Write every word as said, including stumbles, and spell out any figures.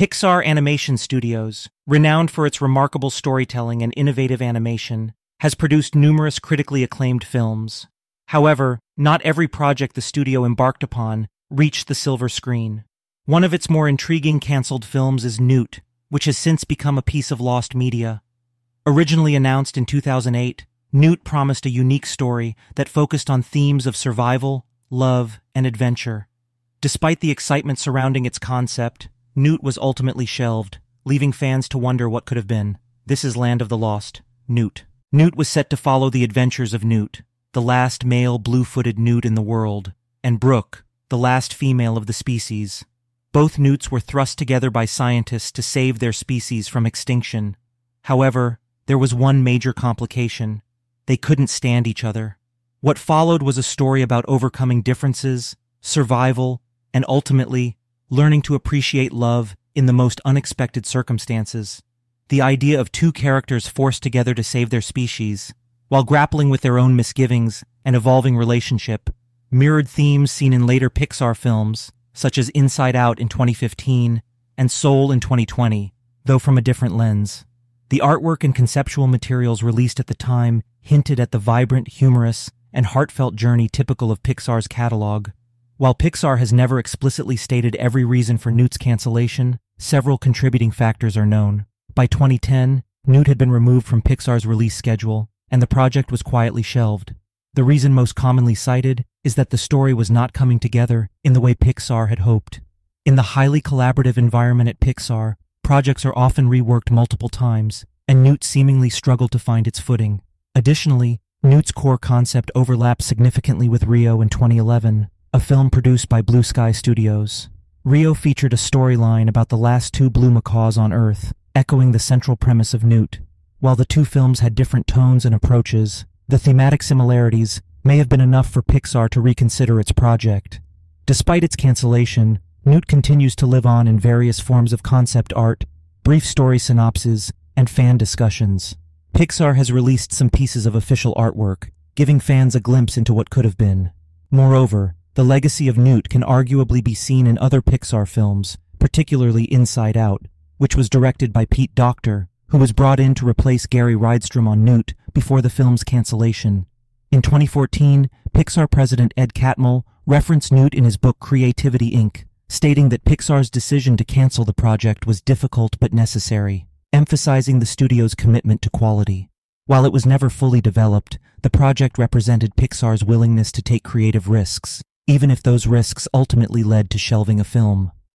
Pixar Animation Studios, renowned for its remarkable storytelling and innovative animation, has produced numerous critically acclaimed films. However, not every project the studio embarked upon reached the silver screen. One of its more intriguing canceled films is Newt, which has since become a piece of lost media. Originally announced in two thousand eight, Newt promised a unique story that focused on themes of survival, love, and adventure. Despite the excitement surrounding its concept, Newt was ultimately shelved, leaving fans to wonder what could have been. This is Land of the Lost, Newt. Newt was set to follow the adventures of Newt, the last male blue-footed newt in the world, and Brooke, the last female of the species. Both newts were thrust together by scientists to save their species from extinction. However, there was one major complication. They couldn't stand each other. What followed was a story about overcoming differences, survival, and ultimately, learning to appreciate love in the most unexpected circumstances. The idea of two characters forced together to save their species, while grappling with their own misgivings and evolving relationship, mirrored themes seen in later Pixar films, such as Inside Out in twenty fifteen and Soul in twenty twenty, though from a different lens. The artwork and conceptual materials released at the time hinted at the vibrant, humorous, and heartfelt journey typical of Pixar's catalog. While Pixar has never explicitly stated every reason for Newt's cancellation, several contributing factors are known. By twenty ten, Newt had been removed from Pixar's release schedule, and the project was quietly shelved. The reason most commonly cited is that the story was not coming together in the way Pixar had hoped. In the highly collaborative environment at Pixar, projects are often reworked multiple times, and Newt seemingly struggled to find its footing. Additionally, Newt's core concept overlaps significantly with Rio in twenty eleven, a film produced by Blue Sky Studios. Rio featured a storyline about the last two blue macaws on Earth, echoing the central premise of Newt. While the two films had different tones and approaches, the thematic similarities may have been enough for Pixar to reconsider its project. Despite its cancellation, Newt continues to live on in various forms of concept art, brief story synopses, and fan discussions. Pixar has released some pieces of official artwork, giving fans a glimpse into what could have been. Moreover, the legacy of Newt can arguably be seen in other Pixar films, particularly Inside Out, which was directed by Pete Docter, who was brought in to replace Gary Rydstrom on Newt before the film's cancellation. In twenty fourteen, Pixar president Ed Catmull referenced Newt in his book Creativity, Incorporated, stating that Pixar's decision to cancel the project was difficult but necessary, emphasizing the studio's commitment to quality. While it was never fully developed, the project represented Pixar's willingness to take creative risks, even if those risks ultimately led to shelving a film.